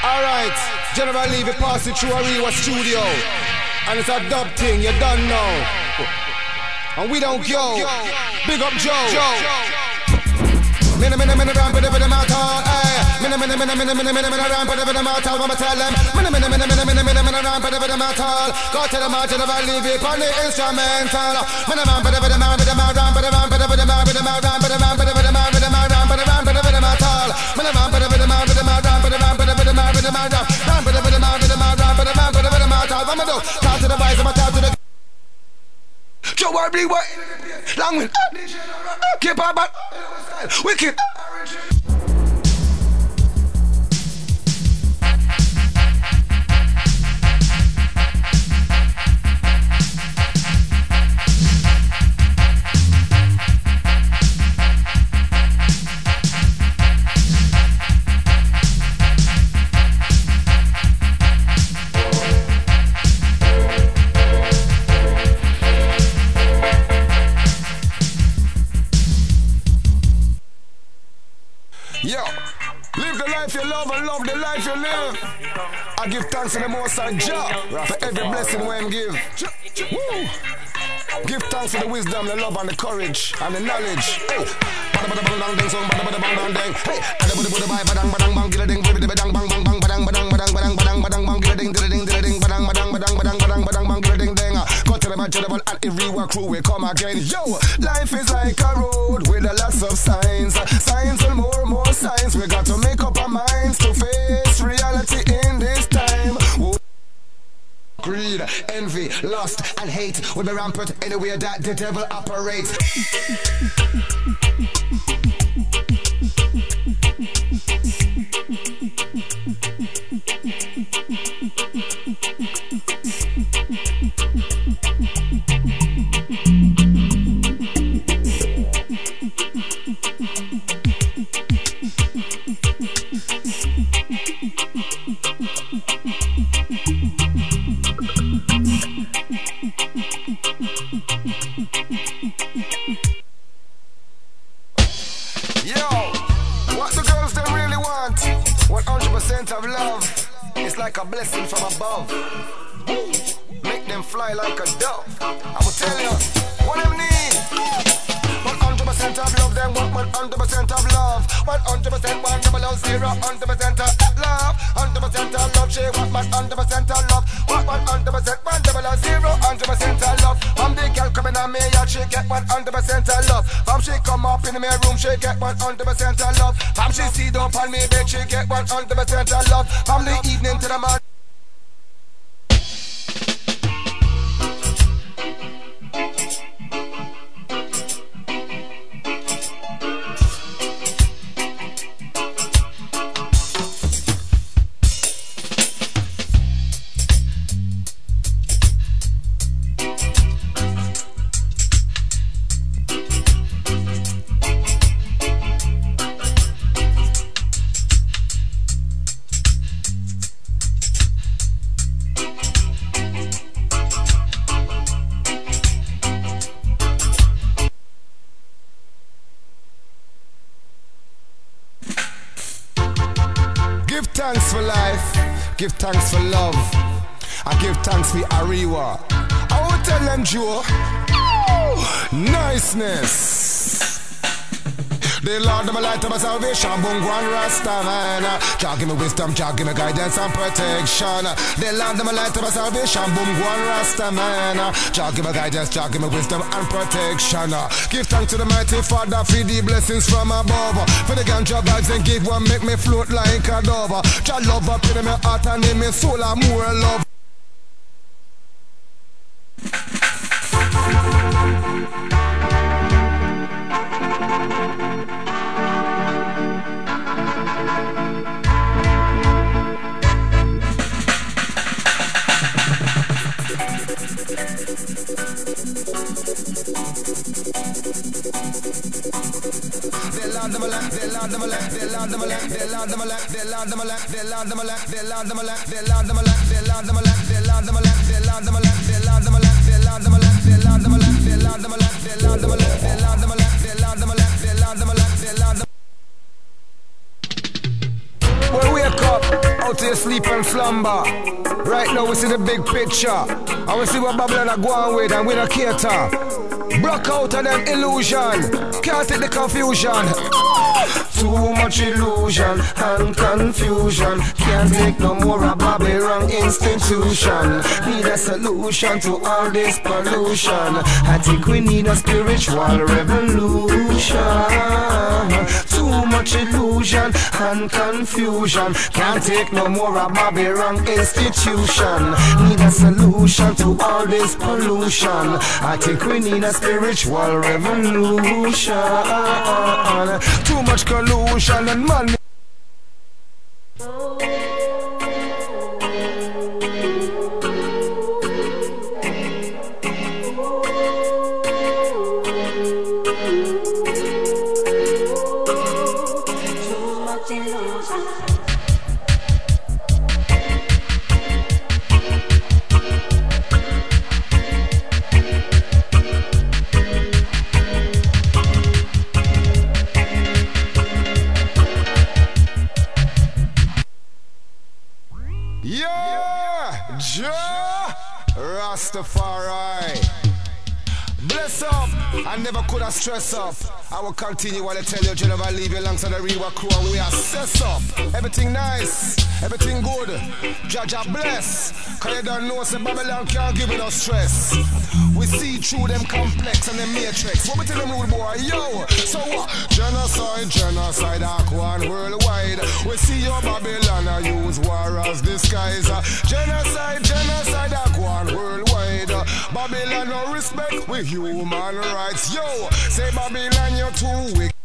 Alright, General Levy passing through Ariwa studio. And it's a dub thing, you don't know. And we don't go. Big up Joe. Minna ram for the matal, eh. Minna ram for the matal, I'ma tell them. Minna ram for the matal. Go to the march, General Levy on the instrumental. Minna ram for the Joe Warbly, what? Long keep our back. Wicked. Yo, live the life you love and love the life you live. I give thanks to the Most High Jah for every blessing when give. Woo. Give thanks for the wisdom, the love and the courage and the knowledge. Hey, and Ariwa crew we come again. Yo, life is like a road with a lots of signs. Signs and more signs. We got to make up our minds to face reality in this time. Whoa. Greed, envy, lust and hate will be rampant anywhere that the devil operates. Of love, it's like a blessing from above. Make them fly like a dove. I will tell you what them need. 100% of love, them want 100% of love. 100% want double love, 0% of love. 100% of love, she want 100% of love. 100% want double love, 0% of love. From the girl coming on me yard, she get 100% of love. From she come up in my room, she get 100% of love. From she see down on me bed, she get 100% of love. From the evening to the morning. Give thanks for life, give thanks for love, I give thanks for Ariwa. I will tell them, Joe, niceness. The Lord of my light of my salvation, boom, one Rasta man. Jah give me wisdom, Jah give me guidance and protection. The Lord of my light of my salvation, boom, one Rasta man. Jah give me guidance, Jah give me wisdom and protection. Give thanks to the mighty Father for the blessings from above. For the ganja vibes and give one make me float like a dove. Jah love up in my heart and in my soul and more love. Well, wake up, out here sleep and slumber. Right now we see the big picture, and we see what Babylon are going with, and we don't cater. Broke out of them illusion, can't take the confusion. Too much illusion and confusion, can't take no more a Babylon institution. Need a solution to all this pollution. I think we need a spiritual revolution. Too much illusion and confusion, can't take no more a Babylon institution. Need a solution to all this pollution. I think we need a spiritual revolution. Too much collusion and money. Yeah, Jah Rastafari. Bless up, I never could have stress up. I will continue while I tell you, you never leave you alongside the real crew, and we are set up. Everything nice, everything good. Jah bless, cause you don't know, say Babylon can't give it no stress. We see through them complex and them matrix. What we tell them rude boy, yo, so what? Genocide, genocide, Aquan worldwide. We see your Babylon, I use war as disguise. Genocide, genocide, Aquan worldwide. Babylon no respect with human rights. Yo, say Babylon you're too wicked.